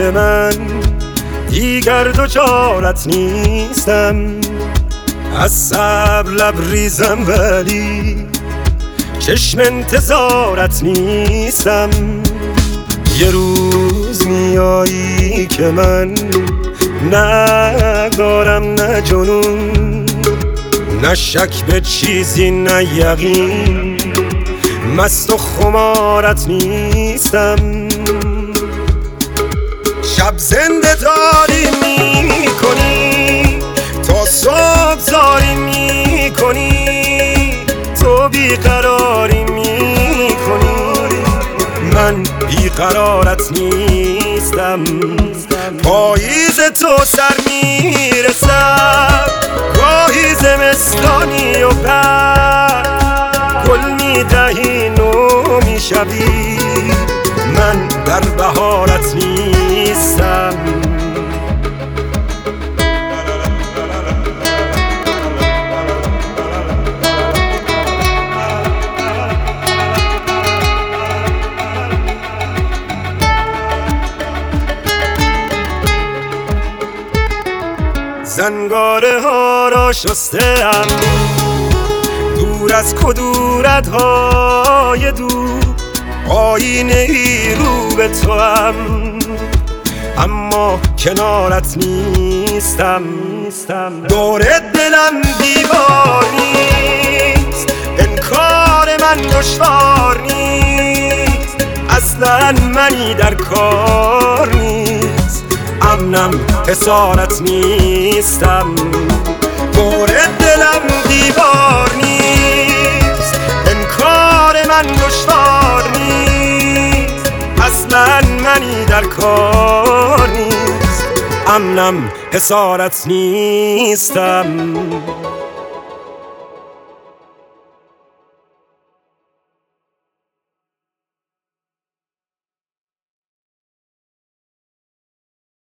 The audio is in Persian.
من دیگر دچارت نیستم. از صبر لبریزم ولی چشم انتظارت نیستم. یه روز میایی که من ندارم نه جنون، نه شک به چیزی نه یقین، مست و خمارت نیستم. شب زنده داری میکنی، تا صبح زاری میکنی، تو بیقراری میکنی، من بیقرارت نیستم. پاییز تو سر میرسم، گاهی زمستانی و بعد گل میدهی نو میشوی، من در بهارت نیستم. زنگاره ها را شسته‌ام دور از کدورت های دور، آینه ای رو به تو هم، اما کنارت نیستم. دور دلم دیوار نیست، انکار من دشوار نیست، اصلا منی در کار نیست، امنم حصارت نیستم. دور دلم دیوار نیست، انکار من دشوار نیست، اصلا منی در کار نیست، امنم حصارت نیستم.